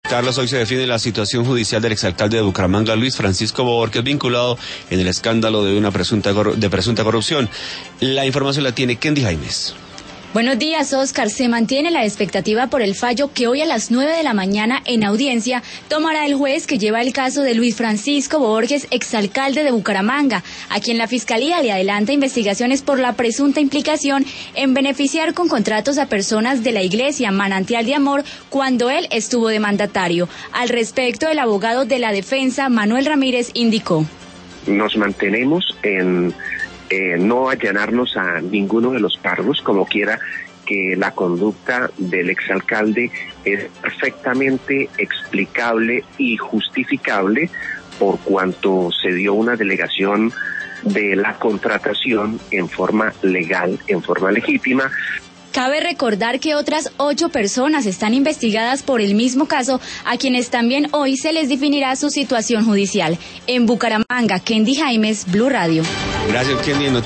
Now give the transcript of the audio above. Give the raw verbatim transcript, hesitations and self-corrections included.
Carlos, hoy se define la situación judicial del exalcalde de Bucaramanga, Luis Francisco Borges, vinculado en el escándalo de una presunta de presunta corrupción. La información la tiene Kendi Jaimes. Buenos días, Oscar. Se mantiene la expectativa por el fallo que hoy a las nueve de la mañana en audiencia tomará el juez que lleva el caso de Luis Francisco Borges, exalcalde de Bucaramanga, a quien la Fiscalía le adelanta investigaciones por la presunta implicación en beneficiar con contratos a personas de la Iglesia Manantial de Amor cuando él estuvo de mandatario. Al respecto, el abogado de la defensa, Manuel Ramírez, indicó: Nos mantenemos en Eh, no allanarnos a ninguno de los cargos, como quiera que la conducta del exalcalde es perfectamente explicable y justificable por cuanto se dio una delegación de la contratación en forma legal, en forma legítima. Cabe recordar que otras ocho personas están investigadas por el mismo caso, a quienes también hoy se les definirá su situación judicial. En Bucaramanga, Kendi Jaimes, Blue Radio. Gracias, Kendi.